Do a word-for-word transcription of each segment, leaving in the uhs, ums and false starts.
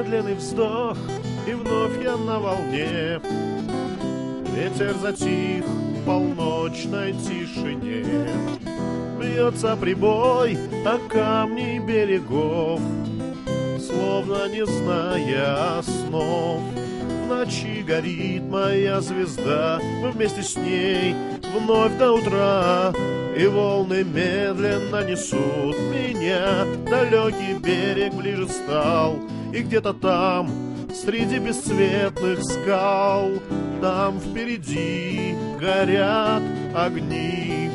медленный вздох, и вновь я на волне. Ветер затих в полночной тишине. Бьется прибой о камни берегов, словно не зная снов. В ночи горит моя звезда, мы вместе с ней вновь до утра. И волны медленно несут меня, далекий берег ближе стал. И где-то там, среди бесцветных скал, там впереди горят огни.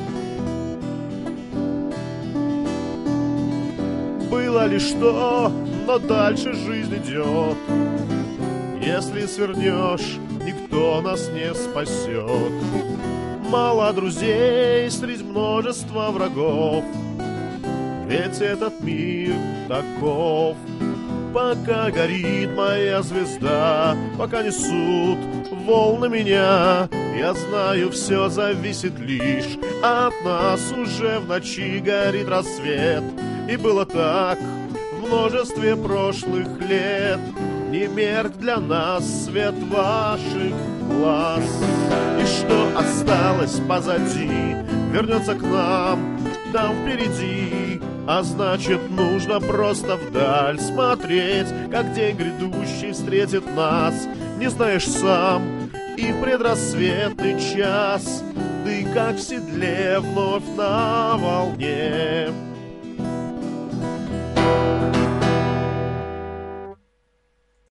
Было ли что, но дальше жизнь идет. Если свернешь, никто нас не спасет. Мало друзей среди множества врагов, ведь этот мир таков. Пока горит моя звезда, пока несут волны меня, я знаю, все зависит лишь от нас. Уже в ночи горит рассвет, и было так в множестве прошлых лет. Не мерк для нас свет ваших глаз. И что осталось позади, вернется к нам там впереди. А значит, нужно просто вдаль смотреть, как день грядущий встретит нас. Не знаешь сам, и в предрассветный час ты, как в седле, вновь на волне.